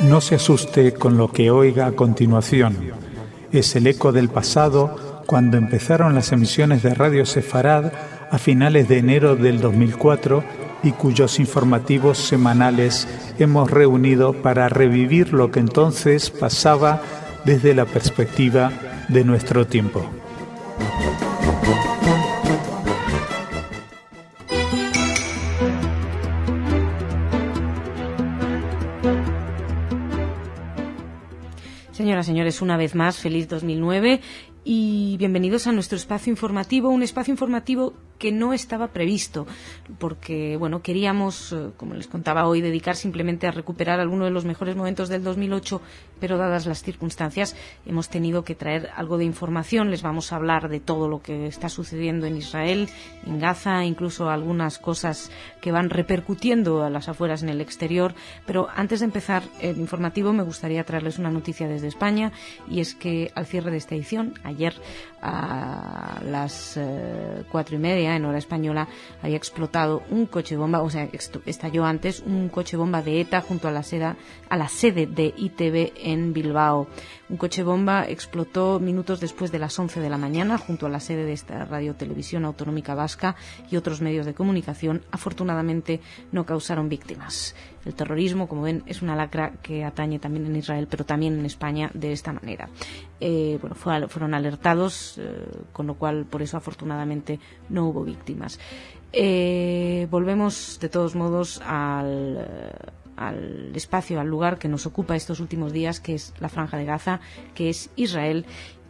No se asuste con lo que oiga a continuación. Es el eco del pasado cuando empezaron las emisiones de Radio Sefarad a finales de enero del 2004 y cuyos informativos semanales hemos reunido para revivir lo que entonces pasaba desde la perspectiva de nuestro tiempo. Señoras y señores, una vez más, feliz 2009 y bienvenidos a nuestro espacio informativo, un espacio informativo que no estaba previsto, porque bueno, queríamos, como les contaba hoy, dedicar simplemente a recuperar algunos de los mejores momentos del 2008, pero dadas las circunstancias hemos tenido que traer algo de información. Les vamos a hablar de todo lo que está sucediendo en Israel, en Gaza, incluso algunas cosas que van repercutiendo a las afueras en el exterior. Pero antes de empezar el informativo me gustaría traerles una noticia desde España, y es que al cierre de esta edición, ayer a las 4:30 en hora española, había explotado un coche bomba, o sea, estalló antes un coche bomba de ETA junto a la sede de ITV en Bilbao. Un coche bomba explotó minutos después de las 11 de la mañana junto a la sede de esta Radio-Televisión Autonómica Vasca y otros medios de comunicación. Afortunadamente no causaron víctimas. El terrorismo, como ven, es una lacra que atañe también en Israel, pero también en España de esta manera. Fueron alertados, con lo cual, por eso, afortunadamente, no hubo víctimas. Volvemos, de todos modos, al espacio, al lugar que nos ocupa estos últimos días, que es la Franja de Gaza, que es Israel.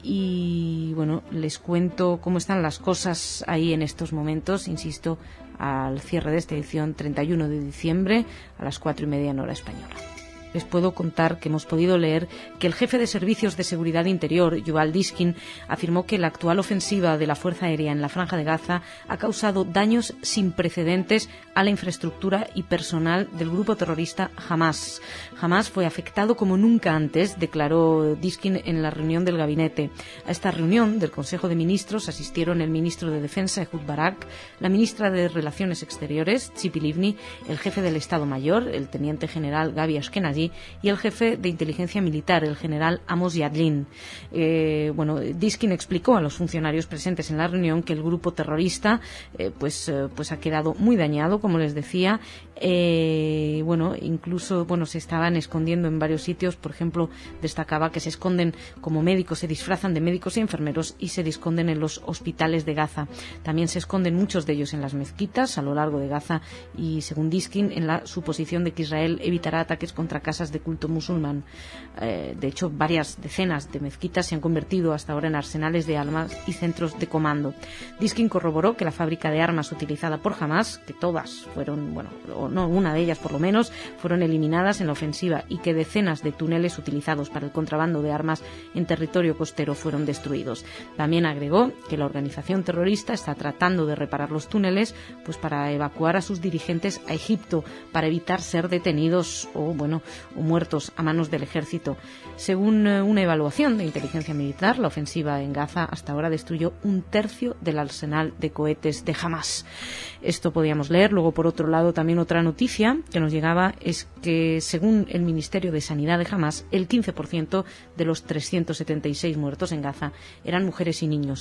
Y bueno, les cuento cómo están las cosas ahí en estos momentos, insisto, al cierre de esta edición, 31 de diciembre, a las 4:30 en hora española. Les puedo contar que hemos podido leer que el jefe de Servicios de Seguridad Interior, Yuval Diskin, afirmó que la actual ofensiva de la Fuerza Aérea en la Franja de Gaza ha causado daños sin precedentes a la infraestructura y personal del grupo terrorista Hamás. Hamás fue afectado como nunca antes, declaró Diskin en la reunión del gabinete. A esta reunión del Consejo de Ministros asistieron el ministro de Defensa, Ehud Barak, la ministra de Relaciones Exteriores, Tzipi Livni, el jefe del Estado Mayor, el teniente general Gabi Ashkenazi, y el jefe de inteligencia militar, el general Amos Yadlin. Diskin explicó a los funcionarios presentes en la reunión que el grupo terrorista ha quedado muy dañado, como les decía. Incluso se estaban escondiendo en varios sitios. Por ejemplo, destacaba que se esconden como médicos, se disfrazan de médicos y enfermeros y se esconden en los hospitales de Gaza. También se esconden muchos de ellos en las mezquitas a lo largo de Gaza y, según Diskin, en la suposición de que Israel evitará ataques contra casas de culto musulmán. De hecho, varias decenas de mezquitas se han convertido hasta ahora en arsenales de armas y centros de comando. Diskin corroboró que la fábrica de armas utilizada por Hamás, que todas fueron, una de ellas por lo menos, fueron eliminadas en la ofensiva, y que decenas de túneles utilizados para el contrabando de armas en territorio costero fueron destruidos. También agregó que la organización terrorista está tratando de reparar los túneles para evacuar a sus dirigentes a Egipto, para evitar ser detenidos o muertos a manos del ejército. Según una evaluación de inteligencia militar, la ofensiva en Gaza hasta ahora destruyó 1/3 del arsenal de cohetes de Hamás. Esto podíamos leer. Luego, por otro lado, también otra noticia que nos llegaba es que, según el Ministerio de Sanidad de Hamás, el 15% de los 376 muertos en Gaza eran mujeres y niños.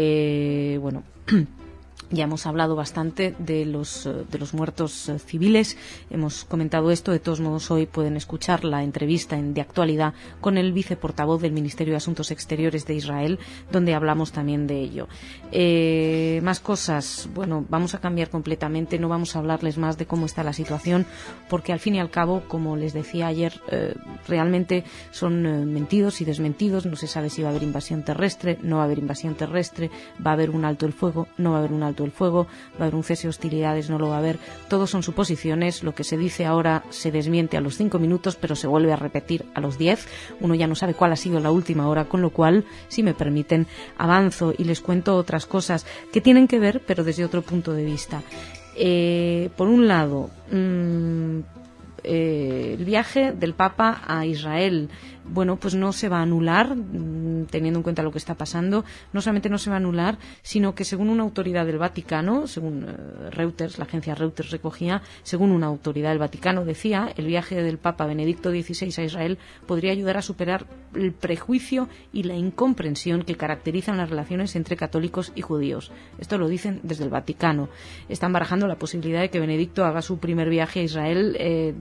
Ya hemos hablado bastante de los muertos civiles, hemos comentado esto. De todos modos, hoy pueden escuchar la entrevista de actualidad con el viceportavoz del Ministerio de Asuntos Exteriores de Israel, donde hablamos también de ello. Más cosas. Vamos a cambiar completamente, no vamos a hablarles más de cómo está la situación, porque al fin y al cabo, como les decía ayer, realmente son mentidos y desmentidos. No se sabe si va a haber invasión terrestre, no va a haber invasión terrestre, va a haber un alto el fuego, no va a haber un alto el fuego, va a haber un cese de hostilidades, no lo va a haber. Todos son suposiciones. Lo que se dice ahora se desmiente a los 5 minutos, pero se vuelve a repetir a los 10. Uno ya no sabe cuál ha sido la última hora, con lo cual, si me permiten, avanzo y les cuento otras cosas que tienen que ver, pero desde otro punto de vista. Por un lado, el viaje del Papa a Israel, no se va a anular, teniendo en cuenta lo que está pasando, no solamente no se va a anular, sino que según una autoridad del Vaticano, según Reuters, la agencia Reuters recogía, según una autoridad del Vaticano decía, el viaje del Papa Benedicto XVI a Israel podría ayudar a superar el prejuicio y la incomprensión que caracterizan las relaciones entre católicos y judíos. Esto lo dicen desde el Vaticano. Están barajando la posibilidad de que Benedicto haga su primer viaje a Israel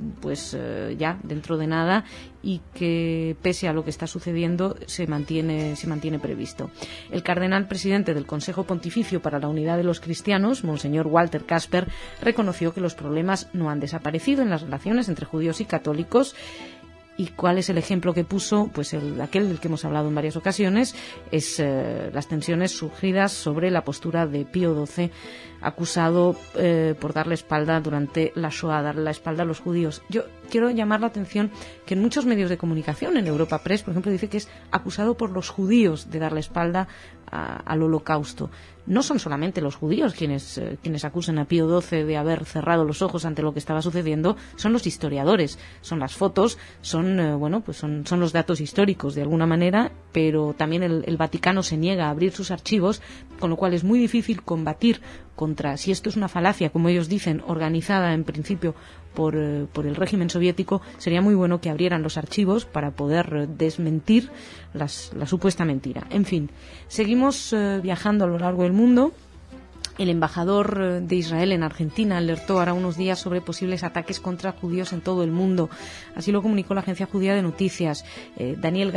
ya dentro de nada, y que pese a lo que está sucediendo se mantiene previsto. El cardenal presidente del Consejo Pontificio para la Unidad de los Cristianos, Monseñor Walter Kasper, reconoció que los problemas no han desaparecido en las relaciones entre judíos y católicos. ¿Y cuál es el ejemplo que puso? Pues aquel del que hemos hablado en varias ocasiones, es las tensiones surgidas sobre la postura de Pío XII, acusado por darle espalda durante la Shoah, darle la espalda a los judíos. Yo quiero llamar la atención que en muchos medios de comunicación, en Europa Press, por ejemplo, dice que es acusado por los judíos de darle espalda al Holocausto. No son solamente los judíos quienes acusan a Pío XII de haber cerrado los ojos ante lo que estaba sucediendo, son los historiadores, son las fotos, son los datos históricos de alguna manera, pero también el Vaticano se niega a abrir sus archivos, con lo cual es muy difícil combatir contra, si esto es una falacia, como ellos dicen, organizada en principio por el régimen soviético, sería muy bueno que abrieran los archivos para poder desmentir la supuesta mentira. En fin, seguimos viajando a lo largo del mundo. El embajador de Israel en Argentina alertó ahora unos días sobre posibles ataques contra judíos en todo el mundo. Así lo comunicó la agencia judía de noticias. Daniel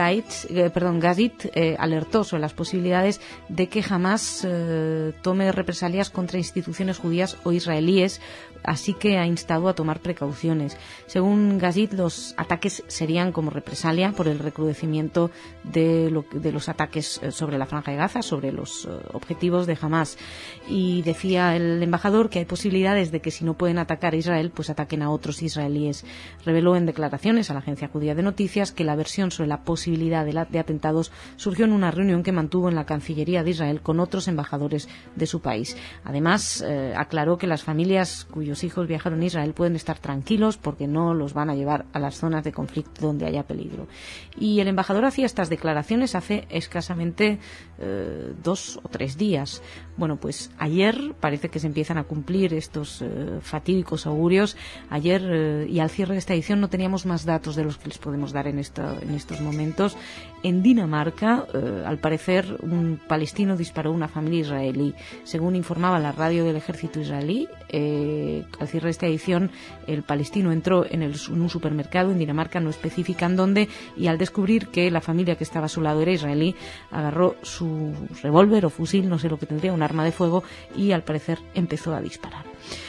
Gazit alertó sobre las posibilidades de que Hamás tome represalias contra instituciones judías o israelíes, así que ha instado a tomar precauciones. Según Gazit, los ataques serían como represalia por el recrudecimiento de los ataques sobre la Franja de Gaza, sobre los objetivos de Hamás. Y decía el embajador que hay posibilidades de que si no pueden atacar a Israel, pues ataquen a otros israelíes. Reveló en declaraciones a la agencia judía de noticias que la versión sobre la posibilidad de atentados surgió en una reunión que mantuvo en la Cancillería de Israel con otros embajadores de su país. Además, aclaró que las familias cuyos hijos viajaron a Israel pueden estar tranquilos porque no los van a llevar a las zonas de conflicto donde haya peligro. Y el embajador hacía estas declaraciones hace escasamente 2 o 3 días. Bueno, pues ayer parece que se empiezan a cumplir estos fatídicos augurios. Ayer y al cierre de esta edición no teníamos más datos de los que les podemos dar en estos momentos. En Dinamarca, al parecer, un palestino disparó a una familia israelí. Según informaba la radio del ejército israelí, al cierre de esta edición, el palestino entró en un supermercado en Dinamarca, no especifican dónde, y al descubrir que la familia que estaba a su lado era israelí, agarró su revólver o fusil, no sé lo que tendría, un arma de fuego, y al parecer empezó a disparar.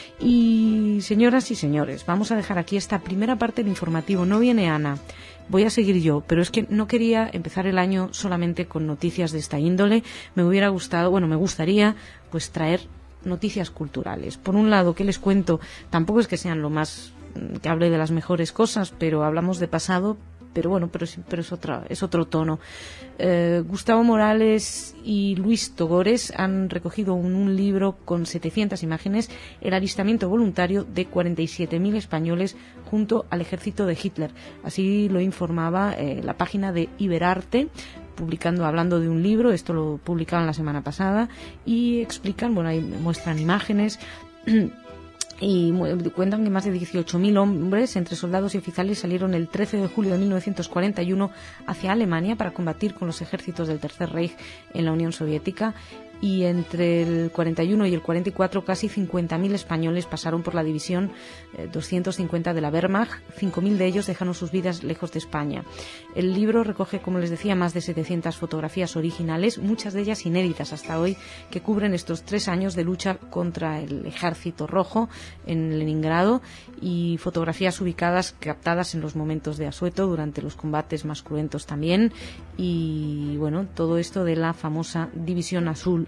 Y señoras y señores, vamos a dejar aquí esta primera parte del informativo. No viene Ana, voy a seguir yo, pero es que no quería empezar el año solamente con noticias de esta índole. Me gustaría pues traer noticias culturales. Por un lado, ¿qué les cuento? Tampoco es que sean lo más que hable de las mejores cosas, pero hablamos de pasado. Pero bueno, es otro tono. Gustavo Morales y Luis Togores han recogido en un libro con 700 imágenes el alistamiento voluntario de 47.000 españoles junto al ejército de Hitler. Así lo informaba la página de Iberarte, hablando de un libro. Esto lo publicaban la semana pasada y explican, ahí muestran imágenes y cuentan que más de 18.000 hombres, entre soldados y oficiales, salieron el 13 de julio de 1941 hacia Alemania para combatir con los ejércitos del Tercer Reich en la Unión Soviética. Y entre el 41 y el 44 casi 50.000 españoles pasaron por la división 250 de la Wehrmacht. 5.000 de ellos dejaron sus vidas lejos de España. El libro recoge, como les decía, más de 700 fotografías originales, muchas de ellas inéditas hasta hoy, que cubren estos 3 años de lucha contra el Ejército Rojo en Leningrado, y fotografías captadas en los momentos de asueto durante los combates más cruentos también. Y todo esto de la famosa División Azul.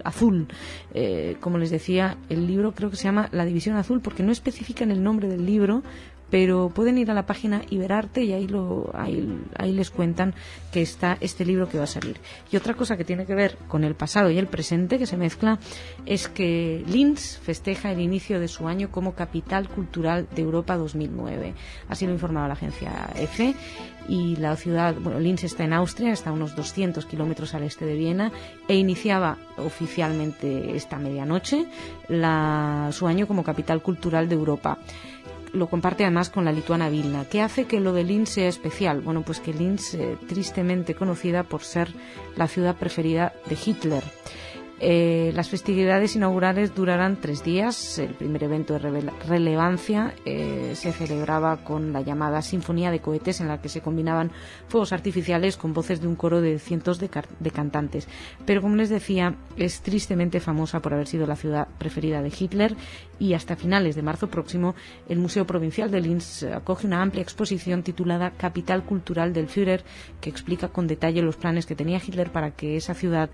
Como les decía, el libro creo que se llama La División Azul porque no especifican el nombre del libro, pero pueden ir a la página Iberarte y ahí les cuentan que está este libro que va a salir. Y otra cosa que tiene que ver con el pasado y el presente, que se mezcla, es que Linz festeja el inicio de su año como Capital Cultural de Europa 2009. Así lo informaba la agencia EFE. Y la ciudad, Linz está en Austria, está a unos 200 kilómetros al este de Viena, e iniciaba oficialmente esta medianoche su año como Capital Cultural de Europa. Lo comparte además con la lituana Vilna. ¿Qué hace que lo de Linz sea especial? Bueno, pues que Linz, tristemente conocida por ser la ciudad preferida de Hitler. Las festividades inaugurales durarán 3 días. El primer evento de relevancia se celebraba con la llamada Sinfonía de Cohetes, en la que se combinaban fuegos artificiales con voces de un coro de cientos de cantantes. Pero, como les decía, es tristemente famosa por haber sido la ciudad preferida de Hitler, y hasta finales de marzo próximo el Museo Provincial de Linz acoge una amplia exposición titulada Capital Cultural del Führer, que explica con detalle los planes que tenía Hitler para que esa ciudad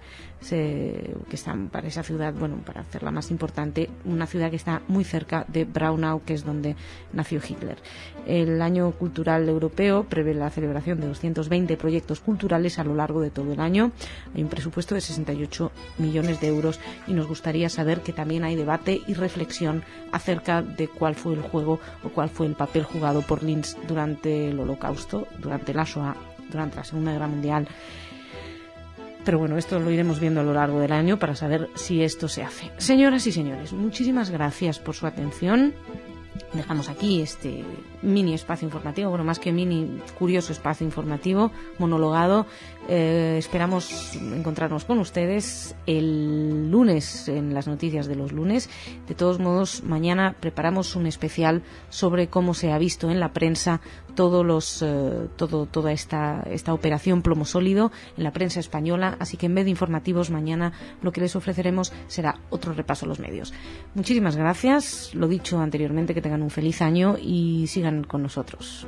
para hacerla más importante, una ciudad que está muy cerca de Braunau, que es donde nació Hitler. El año cultural europeo prevé la celebración de 220 proyectos culturales a lo largo de todo el año. Hay un presupuesto de 68 millones de euros y nos gustaría saber que también hay debate y reflexión acerca de cuál fue el juego o cuál fue el papel jugado por Linz durante el Holocausto, durante la Shoah, durante la Segunda Guerra Mundial. Pero bueno, esto lo iremos viendo a lo largo del año para saber si esto se hace. Señoras y señores, muchísimas gracias por su atención. Dejamos aquí este mini espacio informativo, bueno, más que mini, curioso espacio informativo, monologado. Esperamos encontrarnos con ustedes el lunes en las noticias de los lunes. De todos modos, mañana preparamos un especial sobre cómo se ha visto en la prensa toda esta operación plomo sólido en la prensa española, así que en vez de informativos mañana lo que les ofreceremos será otro repaso a los medios. Muchísimas gracias, lo dicho anteriormente, que tengan un feliz año y sigan con nosotros.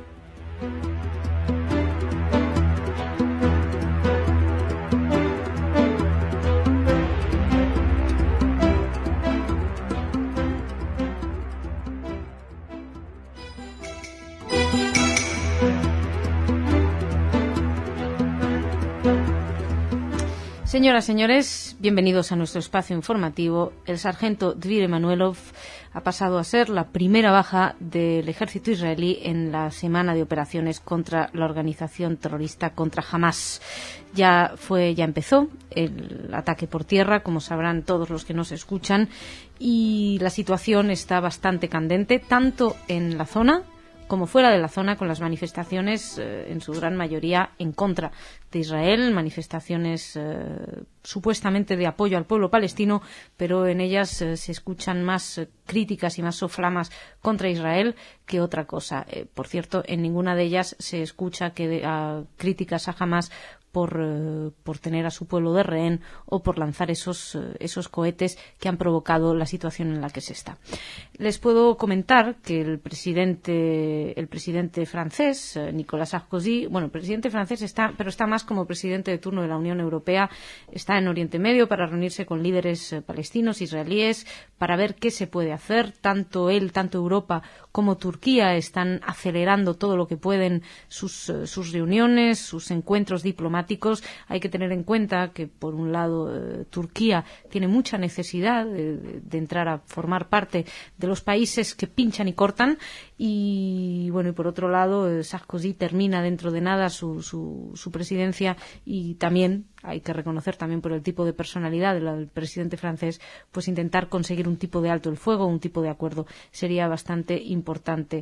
Señoras, señores, bienvenidos a nuestro espacio informativo. El sargento Dvir Emanuelov ha pasado a ser la primera baja del ejército israelí en la semana de operaciones contra la organización terrorista, contra Hamas. Ya empezó el ataque por tierra, como sabrán todos los que nos escuchan, y la situación está bastante candente, tanto en la zona como fuera de la zona, con las manifestaciones en su gran mayoría en contra de Israel, manifestaciones supuestamente de apoyo al pueblo palestino, pero en ellas se escuchan más críticas y más soflamas contra Israel que otra cosa. Por cierto, en ninguna de ellas se escucha críticas a Hamas por tener a su pueblo de rehén o por lanzar esos cohetes que han provocado la situación en la que se está. Les puedo comentar que el presidente francés, Nicolas Sarkozy, el presidente francés está más como presidente de turno de la Unión Europea, está en Oriente Medio para reunirse con líderes palestinos, israelíes, para ver qué se puede hacer. Tanto él, tanto Europa como Turquía están acelerando todo lo que pueden sus reuniones, sus encuentros diplomáticos. Hay que tener en cuenta que, por un lado, Turquía tiene mucha necesidad de entrar a formar parte de los países que pinchan y cortan, y por otro lado, Sarkozy termina dentro de nada su presidencia, y también hay que reconocer, también por el tipo de personalidad del presidente francés, pues intentar conseguir un tipo de alto el fuego, un tipo de acuerdo sería bastante importante.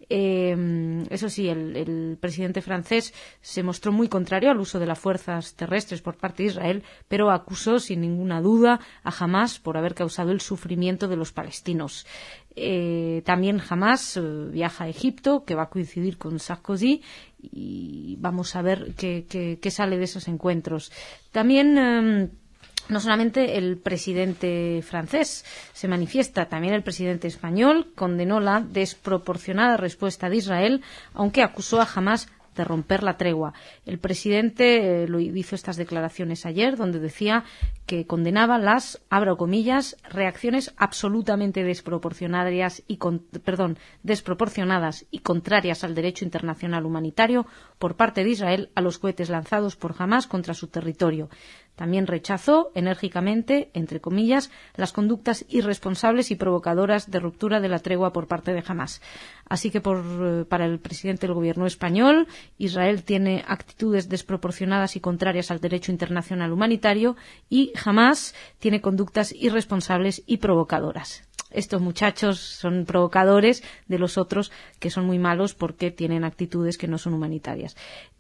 Eso sí, el presidente francés se mostró muy contrario al uso de las fuerzas terrestres por parte de Israel, pero acusó sin ninguna duda a Hamas por haber causado el sufrimiento de los palestinos. También Hamas viaja a Egipto, que va a coincidir con Sarkozy, y vamos a ver qué sale de esos encuentros. También no solamente el presidente francés se manifiesta, también el presidente español condenó la desproporcionada respuesta de Israel, aunque acusó a Hamas de romper la tregua. El presidente hizo estas declaraciones ayer, donde decía que condenaba las, abro comillas, reacciones absolutamente desproporcionadas y contrarias al derecho internacional humanitario por parte de Israel a los cohetes lanzados por Hamás contra su territorio. También rechazó enérgicamente, entre comillas, las conductas irresponsables y provocadoras de ruptura de la tregua por parte de Hamás. Así que para el presidente del gobierno español, Israel tiene actitudes desproporcionadas y contrarias al derecho internacional humanitario y Hamás tiene conductas irresponsables y provocadoras. Estos muchachos son provocadores de los otros, que son muy malos porque tienen actitudes que no son humanitarias.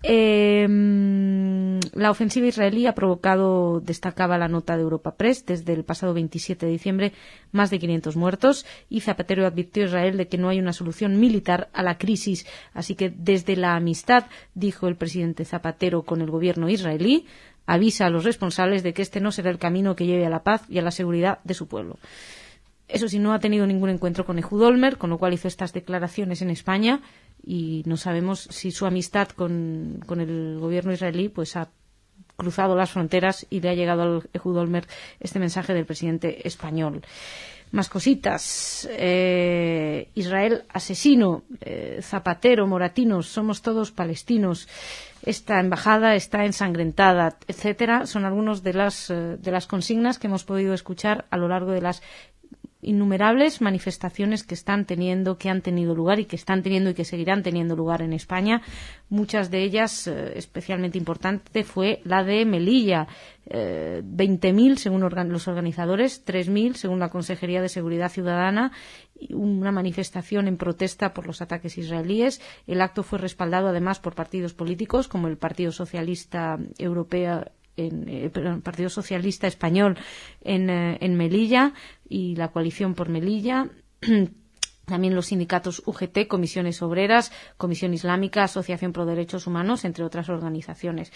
La ofensiva israelí ha provocado, destacaba la nota de Europa Press, desde el pasado 27 de diciembre, más de 500 muertos, y Zapatero advirtió a Israel de que no hay una solución militar a la crisis. Así que desde la amistad, dijo el presidente Zapatero con el gobierno israelí, avisa a los responsables de que este no será el camino que lleve a la paz y a la seguridad de su pueblo. Eso sí, no ha tenido ningún encuentro con Ehud Olmert, con lo cual hizo estas declaraciones en España y no sabemos si su amistad con el gobierno israelí pues ha cruzado las fronteras y le ha llegado al Ehud Olmert este mensaje del presidente español. Más cositas. Israel asesino, Zapatero, Moratinos, somos todos palestinos. Esta embajada está ensangrentada, etcétera. Son algunas de las consignas que hemos podido escuchar a lo largo de las innumerables manifestaciones que han tenido lugar y que están teniendo y que seguirán teniendo lugar en España. Muchas de ellas, especialmente importante, fue la de Melilla. 20.000 según los organizadores, 3.000 según la Consejería de Seguridad Ciudadana, una manifestación en protesta por los ataques israelíes. El acto fue respaldado además por partidos políticos como el Partido Socialista Europeo, el Partido Socialista Español en Melilla y la Coalición por Melilla. También los sindicatos UGT, Comisiones Obreras, Comisión Islámica, Asociación Pro Derechos Humanos, entre otras organizaciones.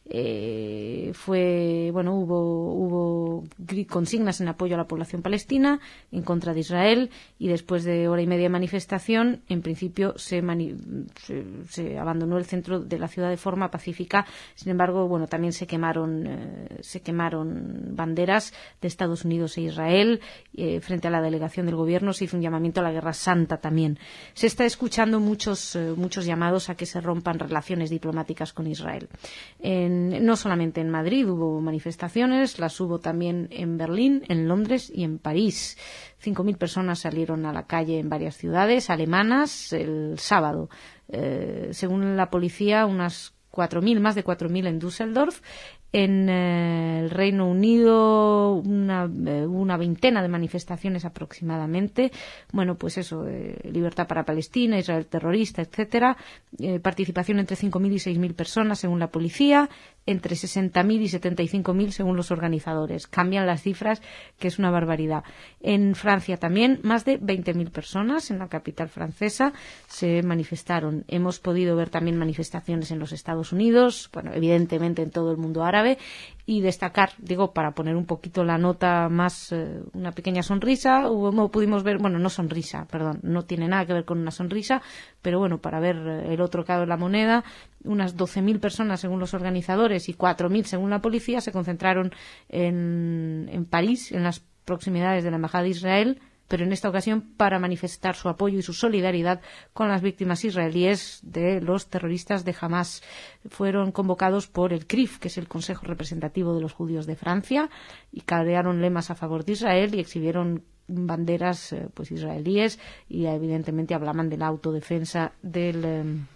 Hubo consignas en apoyo a la población palestina, en contra de Israel, y después de hora y media de manifestación, en principio se abandonó el centro de la ciudad de forma pacífica. Sin embargo, también se quemaron banderas de Estados Unidos e Israel frente a la delegación del gobierno. Se hizo un llamamiento a la guerra santa también. Se está escuchando muchos llamados a que se rompan relaciones diplomáticas con Israel. No solamente en Madrid hubo manifestaciones, las hubo también en Berlín, en Londres y en París. 5.000 personas salieron a la calle en varias ciudades alemanas el sábado. Según la policía, más de 4.000 en Düsseldorf. En el Reino Unido una veintena de manifestaciones aproximadamente. Libertad para Palestina, Israel terrorista, etcétera. Participación entre 5.000 y 6.000 personas según la policía, entre 60.000 y 75.000 según los organizadores. Cambian las cifras, que es una barbaridad. En Francia también más de 20.000 personas en la capital francesa se manifestaron. Hemos podido ver también manifestaciones en los Estados Unidos, evidentemente en todo el mundo árabe. Y destacar, para poner un poquito la nota más, una pequeña sonrisa, pudimos ver, no sonrisa, perdón, no tiene nada que ver con una sonrisa, pero para ver el otro lado de la moneda, unas 12.000 personas según los organizadores y 4.000 según la policía se concentraron en París, en las proximidades de la Embajada de Israel, pero en esta ocasión para manifestar su apoyo y su solidaridad con las víctimas israelíes de los terroristas de Hamás. Fueron convocados por el CRIF, que es el Consejo Representativo de los Judíos de Francia, y carearon lemas a favor de Israel y exhibieron banderas israelíes y evidentemente hablaban de la autodefensa del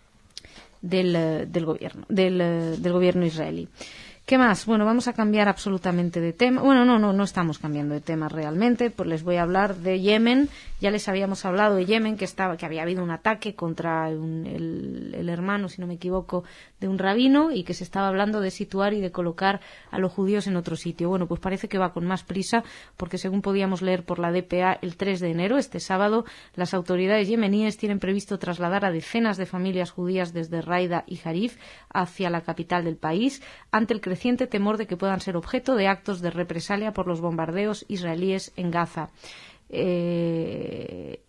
gobierno israelí. ¿Qué más? Vamos a cambiar absolutamente de tema. No estamos cambiando de tema realmente. Pues les voy a hablar de Yemen. Ya les habíamos hablado de Yemen, que había habido un ataque contra el hermano, si no me equivoco, de un rabino y que se estaba hablando de situar y de colocar a los judíos en otro sitio. Pues parece que va con más prisa porque, según podíamos leer por la DPA el 3 de enero, este sábado, las autoridades yemeníes tienen previsto trasladar a decenas de familias judías desde Raida y Harif hacia la capital del país ante el creciente temor de que puedan ser objeto de actos de represalia por los bombardeos israelíes en Gaza. La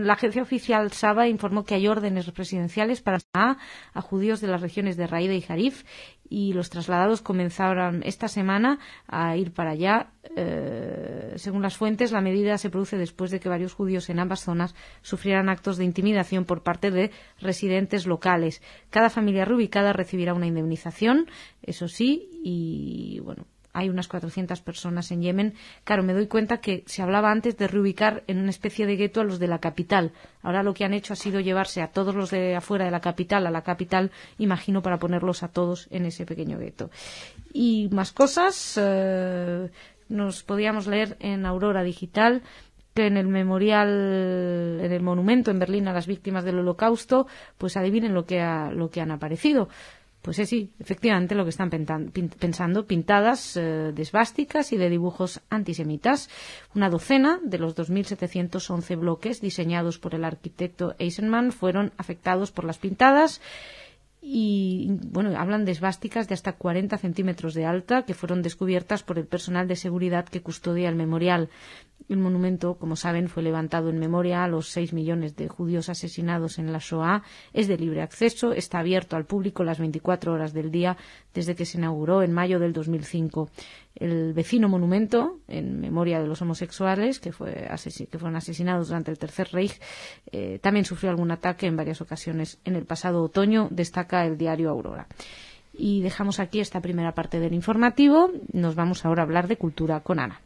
la agencia oficial Saba informó que hay órdenes presidenciales para a judíos de las regiones de Raida y Harif, y los trasladados comenzaron esta semana a ir para allá. Según las fuentes, la medida se produce después de que varios judíos en ambas zonas sufrieran actos de intimidación por parte de residentes locales. Cada familia reubicada recibirá una indemnización, eso sí, y bueno, hay unas 400 personas en Yemen. Claro, me doy cuenta que se hablaba antes de reubicar en una especie de gueto a los de la capital. Ahora lo que han hecho ha sido llevarse a todos los de afuera de la capital a la capital, imagino, para ponerlos a todos en ese pequeño gueto. Y más cosas, nos podíamos leer en Aurora Digital que en el memorial, en el monumento en Berlín a las víctimas del Holocausto, pues adivinen lo que han aparecido. Pues sí, efectivamente lo que están pensando, pintadas de esvásticas y de dibujos antisemitas. Una docena de los 2.711 bloques diseñados por el arquitecto Eisenman fueron afectados por las pintadas. Y bueno, hablan de esvásticas de hasta 40 centímetros de alta que fueron descubiertas por el personal de seguridad que custodia el memorial. El monumento, como saben, fue levantado en memoria a los 6 millones de judíos asesinados en la Shoah. Es de libre acceso, está abierto al público las 24 horas del día desde que se inauguró en mayo del 2005. El vecino monumento, en memoria de los homosexuales que fueron asesinados durante el Tercer Reich, también sufrió algún ataque en varias ocasiones en el pasado otoño, destaca el diario Aurora. Y dejamos aquí esta primera parte del informativo. Nos vamos ahora a hablar de cultura con Ana.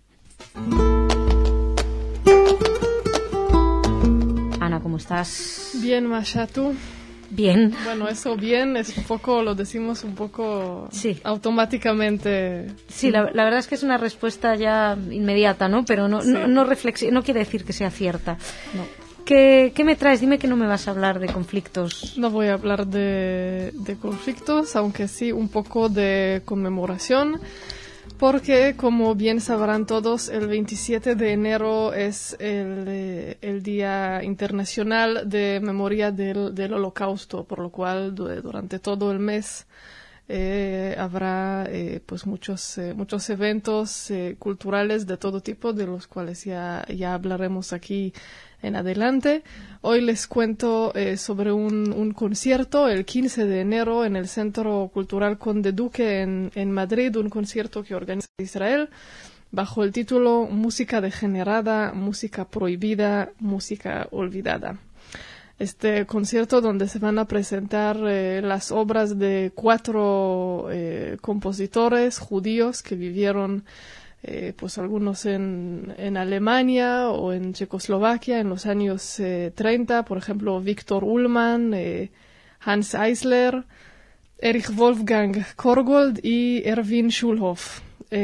Ana, ¿cómo estás? Bien, Masha, ¿tú? Bien. Bueno, eso bien es un poco, lo decimos un poco sí. Automáticamente. Sí, la verdad es que es una respuesta ya inmediata, ¿no? Pero no quiere decir que sea cierta. No. ¿Qué me traes? Dime que no me vas a hablar de conflictos. No voy a hablar de conflictos, aunque sí un poco de conmemoración. Porque, como bien sabrán todos, el 27 de enero es el Día Internacional de Memoria del Holocausto, por lo cual durante todo el mes habrá pues muchos eventos culturales de todo tipo, de los cuales ya hablaremos aquí en adelante. Hoy les cuento sobre un concierto el 15 de enero en el Centro Cultural Conde Duque en Madrid, un concierto que organiza Israel bajo el título Música degenerada, música prohibida, música olvidada. Este concierto donde se van a presentar las obras de 4 compositores judíos que vivieron pues algunos en Alemania o en Checoslovaquia en los años 30, por ejemplo, Viktor Ullmann, Hans Eisler, Erich Wolfgang Korgold y Erwin Schulhoff.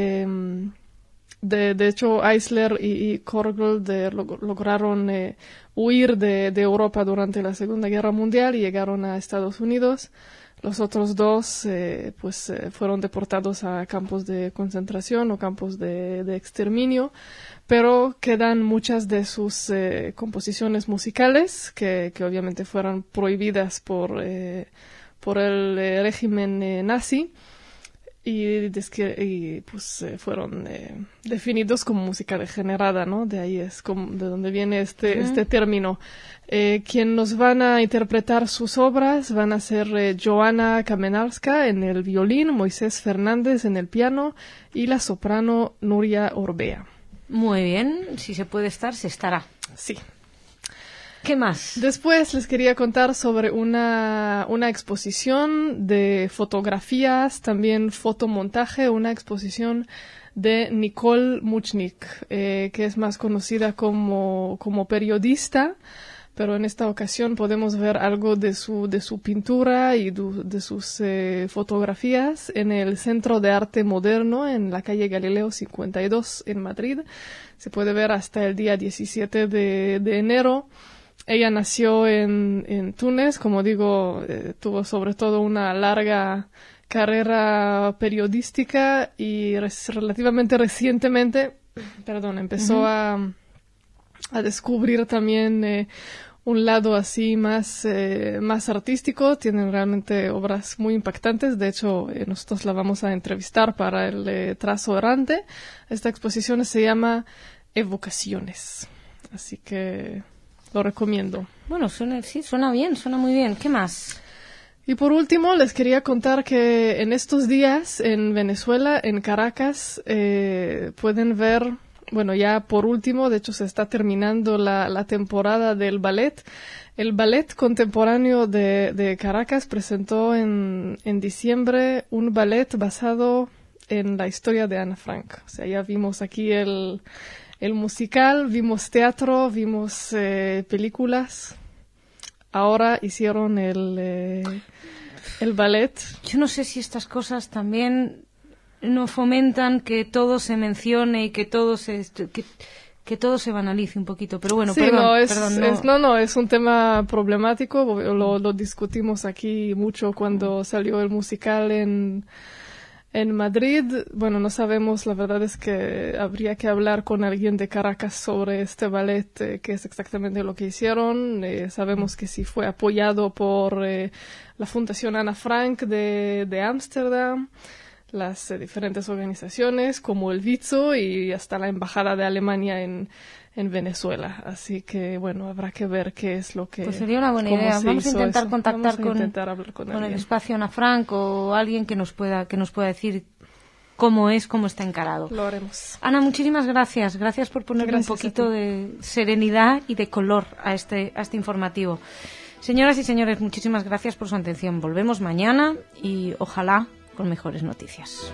De hecho, Eisler y Korgold lograron huir de Europa durante la Segunda Guerra Mundial y llegaron a Estados Unidos. Los otros 2 fueron deportados a campos de concentración o campos de exterminio, pero quedan muchas de sus composiciones musicales que obviamente fueron prohibidas por el régimen nazi y fueron definidos como música degenerada, ¿no? De ahí es de donde viene este término. Quien nos van a interpretar sus obras van a ser Joanna Kamenarska en el violín, Moisés Fernández en el piano y la soprano Nuria Orbea. Muy bien, si se puede estar, se estará. Sí. ¿Qué más? Después les quería contar sobre una exposición de fotografías, también fotomontaje, una exposición de Nicole Muchnik, que es más conocida como periodista, pero en esta ocasión podemos ver algo de su pintura y de sus fotografías en el Centro de Arte Moderno en la calle Galileo 52 en Madrid. Se puede ver hasta el día 17 de enero. Ella nació en Túnez, como digo, tuvo sobre todo una larga carrera periodística y relativamente recientemente, empezó a descubrir también un lado así más artístico. Tienen realmente obras muy impactantes. De hecho, nosotros la vamos a entrevistar para el Trazo Errante. Esta exposición se llama Evocaciones. Así que lo recomiendo. Bueno, suena bien, suena muy bien. ¿Qué más? Y por último, les quería contar que en estos días en Venezuela, en Caracas, pueden ver, bueno, ya por último, de hecho se está terminando la temporada del ballet. El Ballet Contemporáneo de Caracas presentó en diciembre un ballet basado en la historia de Ana Frank. O sea, ya vimos aquí el musical, vimos teatro, vimos películas. Ahora hicieron el ballet. Yo no sé si estas cosas también no fomentan que todo se mencione y que todo se banalice un poquito, pero bueno, sí, perdón. Es un tema problemático, lo discutimos aquí mucho cuando salió el musical en Madrid. Bueno, no sabemos, la verdad es que habría que hablar con alguien de Caracas sobre este ballet, qué es exactamente lo que hicieron. Sabemos que sí fue apoyado por la Fundación Ana Frank de Ámsterdam, las diferentes organizaciones como el WIZO y hasta la Embajada de Alemania en Venezuela. Así que, bueno, habrá que ver qué es lo que... Pues sería una buena idea. Vamos a intentar contactar con el espacio Ana Frank o alguien que nos pueda decir cómo está encarado. Lo haremos. Ana, muchísimas gracias. Gracias por ponerle un poquito de serenidad y de color a este informativo. Señoras y señores, muchísimas gracias por su atención. Volvemos mañana y ojalá con mejores noticias.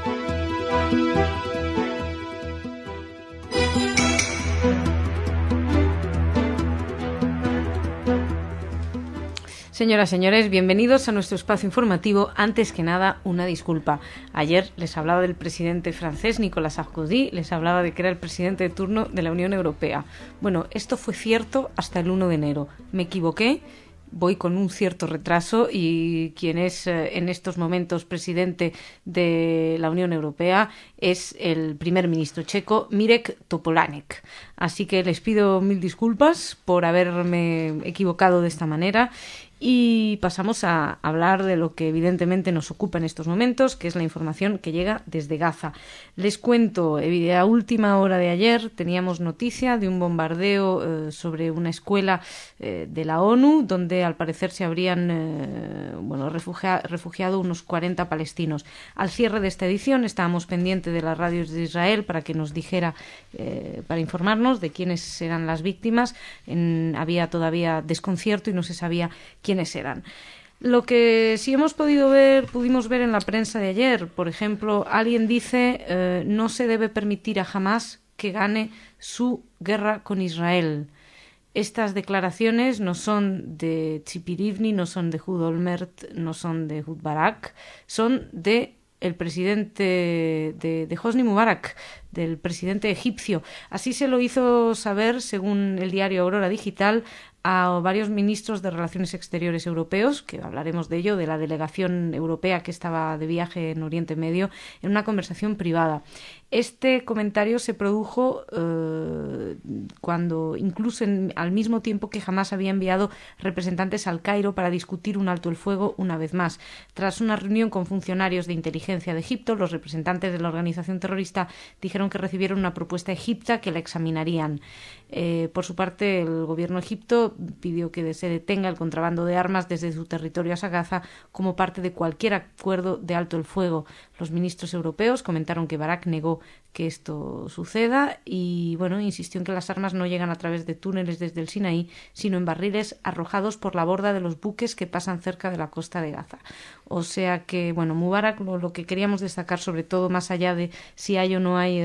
Señoras y señores, bienvenidos a nuestro espacio informativo. Antes que nada, una disculpa. Ayer les hablaba del presidente francés, Nicolas Sarkozy, les hablaba de que era el presidente de turno de la Unión Europea. Bueno, esto fue cierto hasta el 1 de enero. Me equivoqué. Voy con un cierto retraso y quien es en estos momentos presidente de la Unión Europea es el primer ministro checo, Mirek Topolánek. Así que les pido mil disculpas por haberme equivocado de esta manera. Y pasamos a hablar de lo que evidentemente nos ocupa en estos momentos, que es la información que llega desde Gaza. Les cuento, a última hora de ayer teníamos noticia de un bombardeo sobre una escuela de la ONU, donde al parecer se habrían refugiado unos 40 palestinos. Al cierre de esta edición estábamos pendientes de las radios de Israel para que nos dijera, para informarnos de quiénes eran las víctimas. Había todavía desconcierto y no se sabía quiénes eran. Lo que sí pudimos ver en la prensa de ayer, por ejemplo, alguien dice no se debe permitir a Hamás que gane su guerra con Israel. Estas declaraciones no son de Tzipi Livni, no son de Ehud Olmert, no son de Ehud Barak, son de el presidente de Hosni Mubarak, del presidente egipcio. Así se lo hizo saber, según el diario Aurora Digital, a varios ministros de Relaciones Exteriores europeos, que hablaremos de ello, de la delegación europea que estaba de viaje en Oriente Medio, en una conversación privada. Este comentario se produjo cuando, incluso al mismo tiempo que Hamás había enviado representantes al Cairo para discutir un alto el fuego una vez más. Tras una reunión con funcionarios de inteligencia de Egipto, los representantes de la organización terrorista dijeron que recibieron una propuesta egipcia que la examinarían. Por su parte, el gobierno de Egipto pidió que se detenga el contrabando de armas desde su territorio a Gaza como parte de cualquier acuerdo de alto el fuego. Los ministros europeos comentaron que Barak negó que esto suceda y insistió en que las armas no llegan a través de túneles desde el Sinaí, sino en barriles arrojados por la borda de los buques que pasan cerca de la costa de Gaza. O sea que, Mubarak, lo que queríamos destacar, sobre todo más allá de si hay o no hay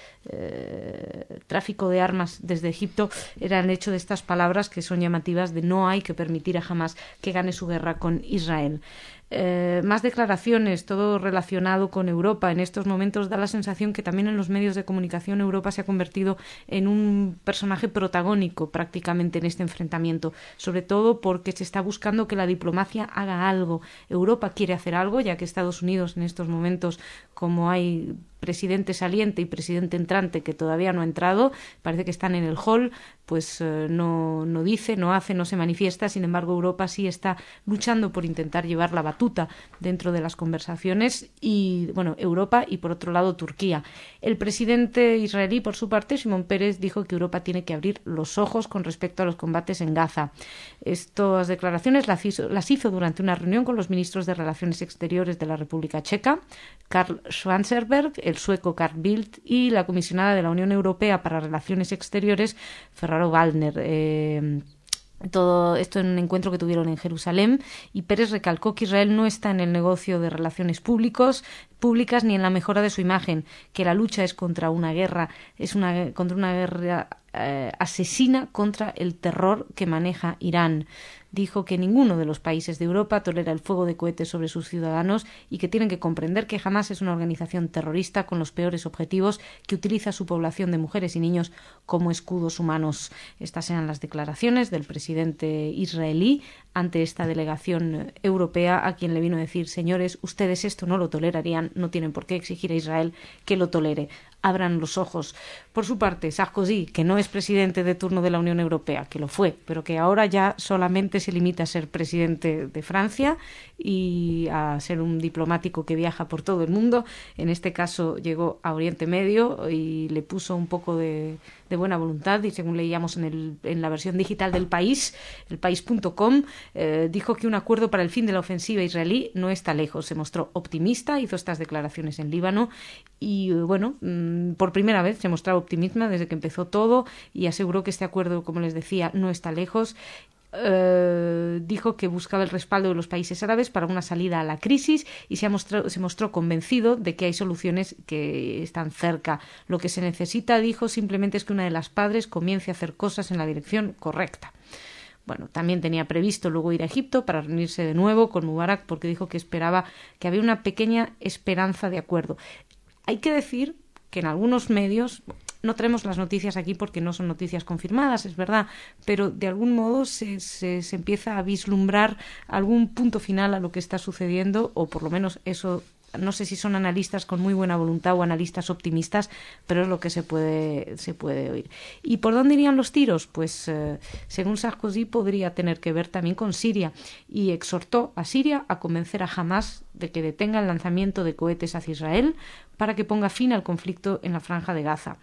tráfico de armas desde Egipto, era el hecho de estas palabras que son llamativas de no hay que permitir a Hamás que gane su guerra con Israel. Más declaraciones, todo relacionado con Europa. En estos momentos da la sensación que también en los medios de comunicación Europa se ha convertido en un personaje protagónico prácticamente en este enfrentamiento, sobre todo porque se está buscando que la diplomacia haga algo. Europa quiere hacer algo, ya que Estados Unidos en estos momentos, como hay presidente saliente y presidente entrante que todavía no ha entrado, parece que están en el hall, pues no dice, no hace, no se manifiesta. Sin embargo, Europa sí está luchando por intentar llevar la batuta dentro de las conversaciones, y bueno, Europa y por otro lado Turquía. El presidente israelí, por su parte, Shimon Peres, dijo que Europa tiene que abrir los ojos con respecto a los combates en Gaza. Estas declaraciones las hizo durante una reunión con los ministros de Relaciones Exteriores de la República Checa, Karl Schwarzenberg, el sueco Carl Bildt y la comisionada de la Unión Europea para Relaciones Exteriores, Ferrero Waldner. Todo esto en un encuentro que tuvieron en Jerusalén, y Pérez recalcó que Israel no está en el negocio de relaciones públicas ni en la mejora de su imagen, que la lucha es contra una guerra, contra una guerra asesina contra el terror que maneja Irán. Dijo que ninguno de los países de Europa tolera el fuego de cohetes sobre sus ciudadanos y que tienen que comprender que Hamás es una organización terrorista con los peores objetivos, que utiliza su población de mujeres y niños como escudos humanos. Estas eran las declaraciones del presidente israelí ante esta delegación europea, a quien le vino a decir: señores, ustedes esto no lo tolerarían, no tienen por qué exigir a Israel que lo tolere. Abran los ojos. Por su parte, Sarkozy, que no es presidente de turno de la Unión Europea, que lo fue, pero que ahora ya solamente se limita a ser presidente de Francia y a ser un diplomático que viaja por todo el mundo. En este caso llegó a Oriente Medio y le puso un poco de buena voluntad, y según leíamos en la versión digital del País, elpaís.com, dijo que un acuerdo para el fin de la ofensiva israelí no está lejos. Se mostró optimista, hizo estas declaraciones en Líbano y, bueno, por primera vez se mostraba optimista desde que empezó todo, y aseguró que este acuerdo, como les decía, no está lejos. Dijo que buscaba el respaldo de los países árabes para una salida a la crisis, y se mostró convencido de que hay soluciones que están cerca. Lo que se necesita, dijo, simplemente es que una de las partes comience a hacer cosas en la dirección correcta. Bueno, también tenía previsto luego ir a Egipto para reunirse de nuevo con Mubarak, porque dijo que esperaba, que había una pequeña esperanza de acuerdo. Hay que decir que en algunos medios, no traemos las noticias aquí porque no son noticias confirmadas, es verdad, pero de algún modo se empieza a vislumbrar algún punto final a lo que está sucediendo, o por lo menos eso. No sé si son analistas con muy buena voluntad o analistas optimistas, pero es lo que se puede oír. ¿Y por dónde irían los tiros? Pues según Sarkozy podría tener que ver también con Siria, y exhortó a Siria a convencer a Hamás de que detenga el lanzamiento de cohetes hacia Israel para que ponga fin al conflicto en la Franja de Gaza.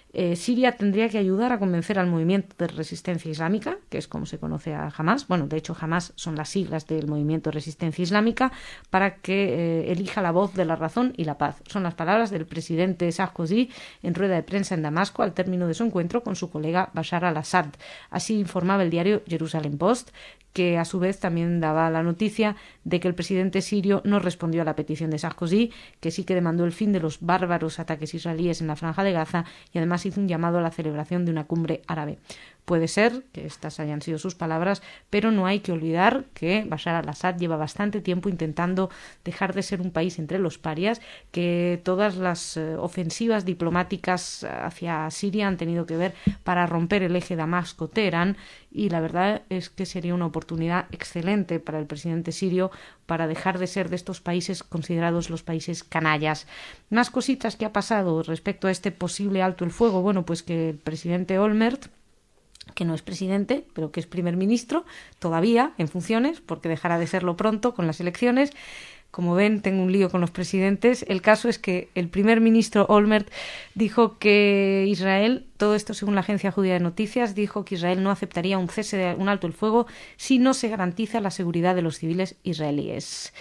Siria tendría que ayudar a convencer al movimiento de resistencia islámica, que es como se conoce a Hamás. Bueno, de hecho, Hamás son las siglas del movimiento de resistencia islámica, para que elija la voz de la razón y la paz. Son las palabras del presidente Sarkozy en rueda de prensa en Damasco al término de su encuentro con su colega Bashar al-Assad. Así informaba el diario Jerusalem Post, que a su vez también daba la noticia de que el presidente sirio no respondió a la petición de Sarkozy, que sí que demandó el fin de los bárbaros ataques israelíes en la Franja de Gaza, y además hizo un llamado a la celebración de una cumbre árabe. Puede ser que estas hayan sido sus palabras, pero no hay que olvidar que Bashar al-Assad lleva bastante tiempo intentando dejar de ser un país entre los parias, que todas las ofensivas diplomáticas hacia Siria han tenido que ver para romper el eje Damasco-Teherán, y la verdad es que sería una oportunidad excelente para el presidente sirio para dejar de ser de estos países considerados los países canallas. Más cositas que ha pasado respecto a este posible alto el fuego. Bueno, pues que el presidente Olmert, que no es presidente, pero que es primer ministro, todavía en funciones, porque dejará de serlo pronto con las elecciones. Como ven, tengo un lío con los presidentes. El caso es que el primer ministro Olmert dijo que Israel, todo esto según la agencia judía de noticias, dijo que Israel no aceptaría un cese de un alto el fuego si no se garantiza la seguridad de los civiles israelíes.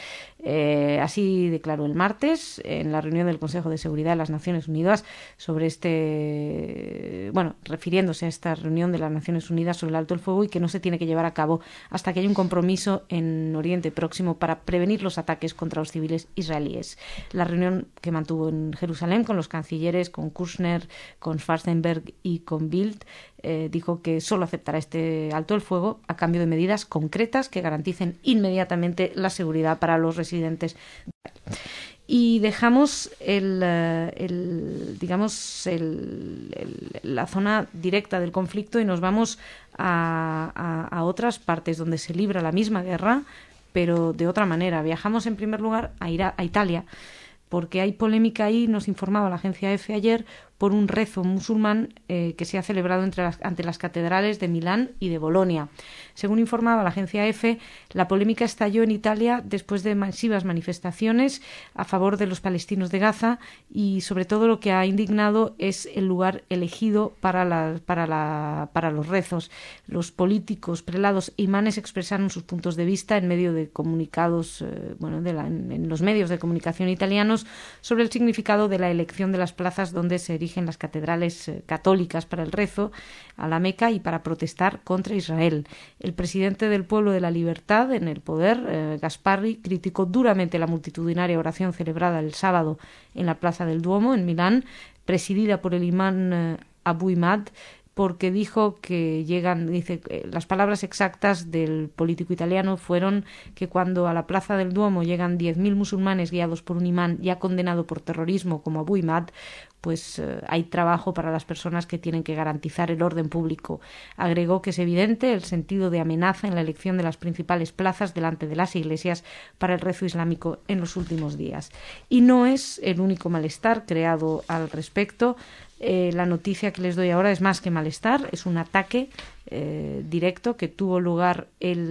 Así declaró el martes en la reunión del Consejo de Seguridad de las Naciones Unidas sobre refiriéndose a esta reunión de las Naciones Unidas sobre el alto el fuego, y que no se tiene que llevar a cabo hasta que haya un compromiso en Oriente Próximo para prevenir los ataques contra los civiles israelíes. La reunión que mantuvo en Jerusalén con los cancilleres, con Kushner, con Schwarzenberg y con Bildt, dijo que solo aceptará este alto el fuego a cambio de medidas concretas que garanticen inmediatamente la seguridad para los residentes. Y dejamos la zona directa del conflicto y nos vamos a otras partes donde se libra la misma guerra, pero de otra manera. Viajamos en primer lugar a Italia. porque hay polémica ahí, nos informaba la agencia EFE ayer, por un rezo musulmán que se ha celebrado ante las catedrales de Milán y de Bolonia. Según informaba la agencia EFE, la polémica estalló en Italia después de masivas manifestaciones a favor de los palestinos de Gaza, y sobre todo lo que ha indignado es el lugar elegido para los rezos. Los políticos, prelados e imanes expresaron sus puntos de vista en medio de comunicados en los medios de comunicación italianos sobre el significado de la elección de las plazas donde se erigen las catedrales católicas para el rezo a la Meca y para protestar contra Israel. El presidente del Pueblo de la Libertad en el poder, Gasparri, criticó duramente la multitudinaria oración celebrada el sábado en la Plaza del Duomo, en Milán, presidida por el imán Abu Imad, porque dijo que las palabras exactas del político italiano fueron que cuando a la Plaza del Duomo llegan 10.000 musulmanes guiados por un imán ya condenado por terrorismo como Abu Imad, pues hay trabajo para las personas que tienen que garantizar el orden público. Agregó que es evidente el sentido de amenaza en la elección de las principales plazas delante de las iglesias para el rezo islámico en los últimos días. Y no es el único malestar creado al respecto. La noticia que les doy ahora es más que malestar, es un ataque directo que tuvo lugar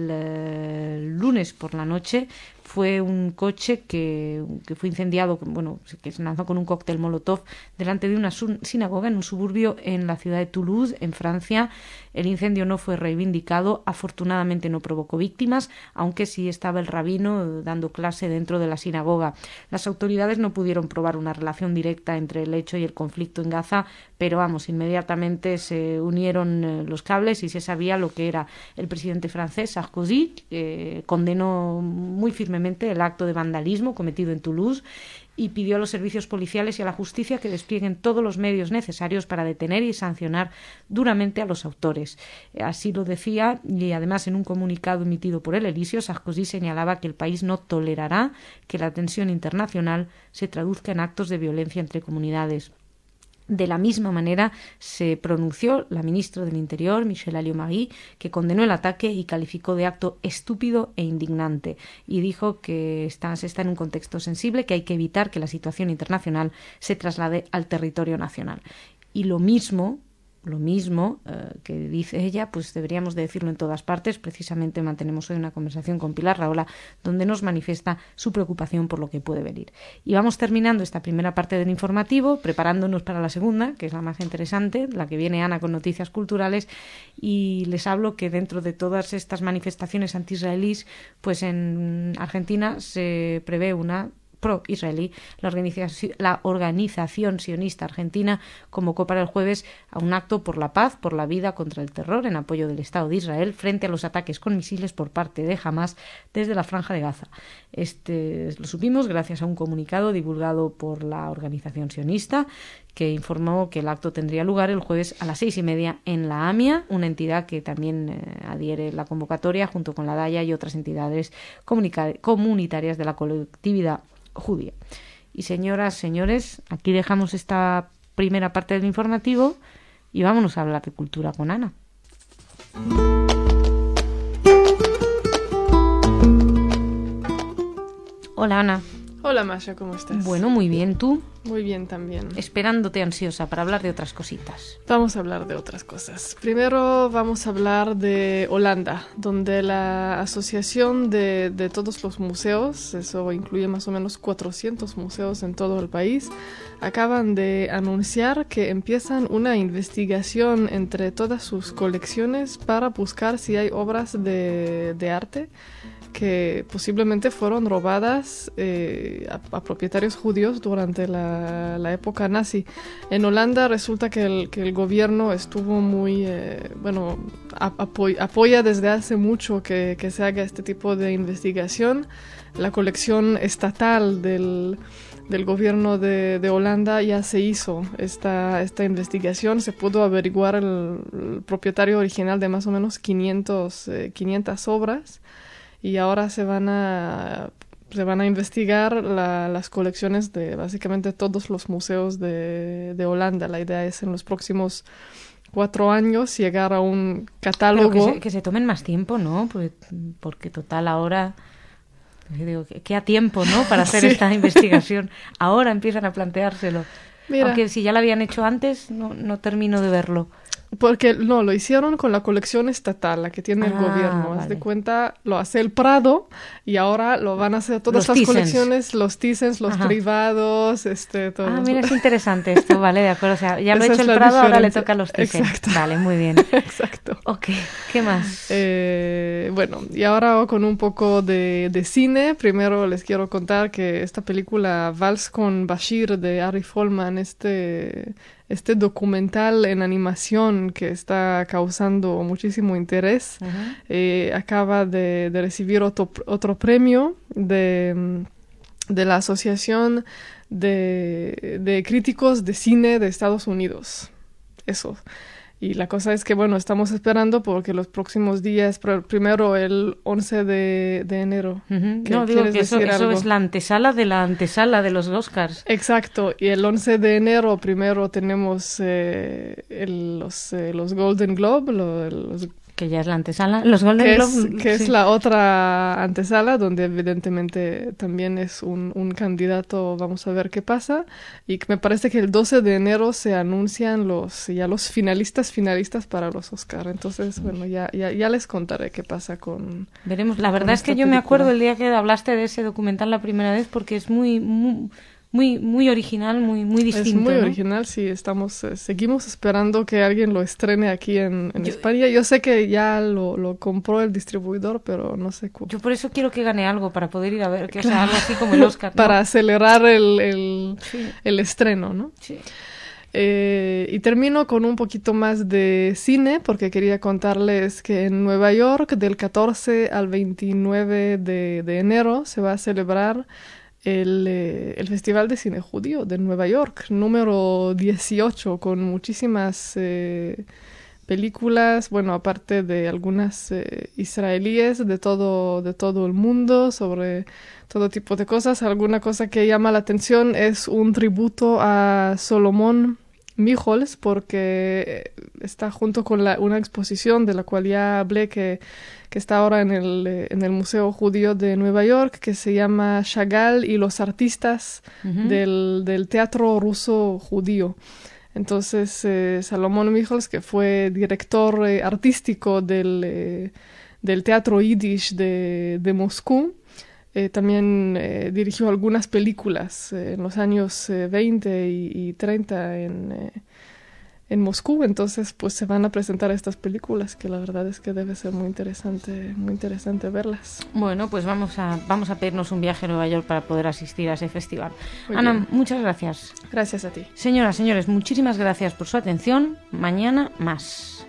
el lunes por la noche. Fue un coche que fue incendiado, que se lanzó con un cóctel molotov delante de una sinagoga en un suburbio en la ciudad de Toulouse, en Francia. El incendio no fue reivindicado, afortunadamente no provocó víctimas, aunque sí estaba el rabino dando clase dentro de la sinagoga. Las autoridades no pudieron probar una relación directa entre el hecho y el conflicto en Gaza, pero inmediatamente se unieron los cables y se sabía lo que era. El presidente francés, Sarkozy, condenó muy firmemente el acto de vandalismo cometido en Toulouse y pidió a los servicios policiales y a la justicia que desplieguen todos los medios necesarios para detener y sancionar duramente a los autores. Así lo decía, y además en un comunicado emitido por el Elíseo, Sarkozy señalaba que el país no tolerará que la tensión internacional se traduzca en actos de violencia entre comunidades. De la misma manera se pronunció la ministra del Interior, Michèle Alliot-Marie, que condenó el ataque y calificó de acto estúpido e indignante, y dijo que se está en un contexto sensible, que hay que evitar que la situación internacional se traslade al territorio nacional. Y lo mismo que dice ella, pues deberíamos de decirlo en todas partes. Precisamente mantenemos hoy una conversación con Pilar Rahola donde nos manifiesta su preocupación por lo que puede venir. Y vamos terminando esta primera parte del informativo, preparándonos para la segunda, que es la más interesante, la que viene Ana con noticias culturales, y les hablo que dentro de todas estas manifestaciones anti-israelíes, pues en Argentina se prevé una pro-israelí. La organización sionista argentina convocó para el jueves a un acto por la paz, por la vida, contra el terror, en apoyo del Estado de Israel frente a los ataques con misiles por parte de Hamás desde la Franja de Gaza. Lo supimos gracias a un comunicado divulgado por la organización sionista, que informó que el acto tendría lugar el jueves a las 6:30 en la AMIA, una entidad que también adhiere la convocatoria junto con la DAIA y otras entidades comunitarias de la colectividad judía. Y señoras, señores, aquí dejamos esta primera parte del informativo y vámonos a hablar de cultura con Ana. Hola, Ana. Hola, Masha, ¿cómo estás? Bueno, muy bien, ¿tú? Muy bien también. Esperándote ansiosa para hablar de otras cositas. Vamos a hablar de otras cosas. Primero vamos a hablar de Holanda, donde la asociación de todos los museos, eso incluye más o menos 400 museos en todo el país, acaban de anunciar que empiezan una investigación entre todas sus colecciones para buscar si hay obras de arte que posiblemente fueron robadas a propietarios judíos durante la época nazi. En Holanda resulta que el gobierno estuvo muy, apoya desde hace mucho que se haga este tipo de investigación. La colección estatal del gobierno de Holanda ya se hizo esta investigación. Se pudo averiguar el propietario original de más o menos 500 obras. Y ahora se van a investigar las colecciones de básicamente todos los museos de Holanda. La idea es en los próximos 4 años llegar a un catálogo. Pero que se tomen más tiempo, ¿no? Porque total ahora Yo digo, que a tiempo, ¿no?, para hacer Sí. esta investigación. Ahora empiezan a planteárselo. Mira. Aunque si ya lo habían hecho antes, no termino de verlo. Porque no, lo hicieron con la colección estatal, la que tiene el gobierno. Haz vale. de cuenta, lo hace el Prado y ahora lo van a hacer todas Los las Thyssen. colecciones, los Thyssen, los Ajá. privados, todo. Ah, mira, es interesante esto, vale, de acuerdo. O sea, ya lo ha Esa hecho es el la Prado, ahora le diferencia. toca a los Thyssen. Exacto. Vale, muy bien. Exacto. Ok, ¿qué más? Bueno, y ahora con un poco de cine. Primero les quiero contar que esta película Vals con Bashir de Ari Folman, este documental en animación que está causando muchísimo interés, acaba de recibir otro premio de la Asociación de Críticos de Cine de Estados Unidos. Eso. Y la cosa es que, bueno, estamos esperando porque los próximos días, primero el 11 de enero. No, digo ¿Quieres que eso decir algo? es la antesala de los Oscars. Exacto, y el 11 de enero primero tenemos los Golden Globe, Que ya es la antesala. Los Golden Globe. que es sí. la otra antesala, donde evidentemente también es un candidato, vamos a ver qué pasa, y que me parece que el 12 de enero se anuncian los finalistas para los Oscar. Entonces, bueno, ya les contaré qué pasa con... Veremos. La verdad con es que esta yo me película. acuerdo el día que hablaste de ese documental la primera vez porque es muy original, muy distinto. Es muy ¿no? original, sí, seguimos esperando que alguien lo estrene aquí en España. Yo sé que ya lo compró el distribuidor, pero no sé cómo. Yo por eso quiero que gane algo para poder ir a ver, que sea algo así como el Oscar, ¿no? Para acelerar el Sí. estreno, ¿no? Sí. Y termino con un poquito más de cine, porque quería contarles que en Nueva York, del 14 al 29 de enero, se va a celebrar el Festival de Cine Judío de Nueva York, número 18, con muchísimas películas, bueno, aparte de algunas israelíes de todo el mundo, sobre todo tipo de cosas. Alguna cosa que llama la atención es un tributo a Solomón Mijols, porque está junto con una exposición de la cual ya hablé, que está ahora en el Museo Judío de Nueva York, que se llama Chagall y los artistas del teatro ruso judío. Entonces, Salomón Mijols, que fue director artístico del teatro Yiddish de Moscú, también dirigió algunas películas en los años 20 y 30 en Moscú. Entonces, pues se van a presentar estas películas, que la verdad es que debe ser muy interesante verlas. Bueno, pues vamos a pedirnos un viaje a Nueva York para poder asistir a ese festival. Muy Ana, bien. muchas gracias. Gracias a ti. Señoras, señores, muchísimas gracias por su atención. Mañana más.